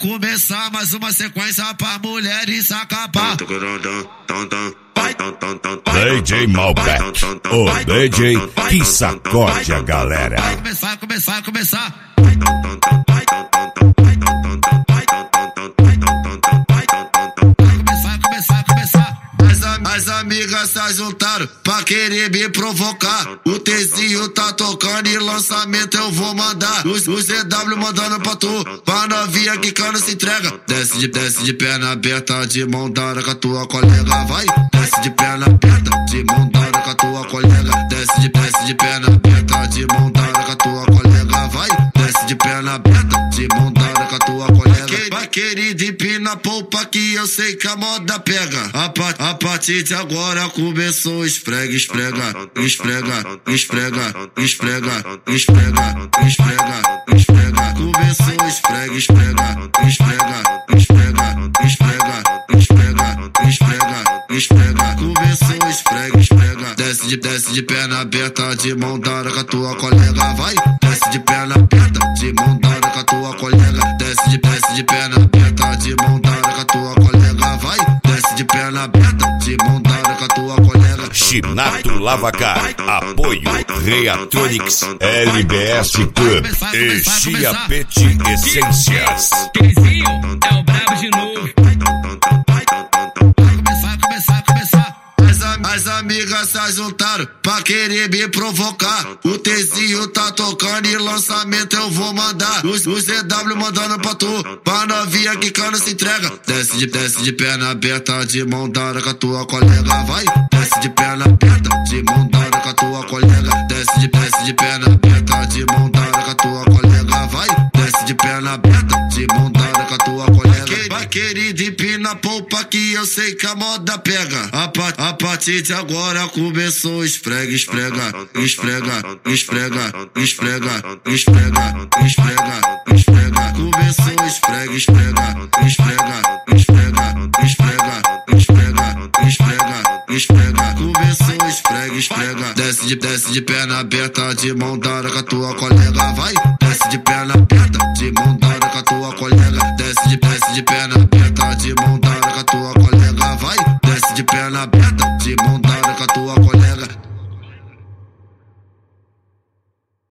começar mais uma sequência pra mulheres acabar. DJ Malbec, o DJ que sacode a galera. Vai começar. As amigas se juntaram pra querer me provocar. O Tzinho tá tocando e lançamento eu vou mandar. O ZW mandando pra tu, pra novinha que cana se entrega. Desce de perna aberta, de mão dada com a tua colega, vai. Desce de perna aberta, de mão dada com a tua colega. Desce de perna aberta, de mão dada com a tua colega, vai. Desce de perna aberta, de mão dada com a tua colega. Vai querida, empina a polpa que eu sei que a moda pega. A partir de agora começou esfrega. Começou esfrega. Começou esfrega. Desce de perna aberta, de mão dada com a tua colega, vai. Desce de perna aberta, de mão dada com a tua colega. Desce de perna aberta, de mão dada com a tua colega, vai. Desce de perna aberta, de mão dada com a tua colega. Chinato Lavacar, apoio Reatronics, LBS Club e Chiapete Essências. Tzinho é o brabo de novo. As amigas se juntaram pra querer me provocar. O Tzinho tá tocando e lançamento eu vou mandar. O ZW mandando pra tu, pra novinha que cana se entrega. Desce de perna aberta, de mão dada com a tua colega, vai. Desce de perna aberta, de mão dada com a tua colega. Desce de perna aberta, de mão dada com a tua colega, vai. Desce de perna aberta, de mão dada com a tua colega. Vai querida, empina a polpa que eu sei que a moda pega. A partir de agora começou esfrega. Começou esfrega. Começou esfrega. Desce de perna aberta, de mão dada com a tua colega, vai. Desce de perna aberta, de mão dada com a tua colega. Desce de perna aberta, de mão dada com a tua colega.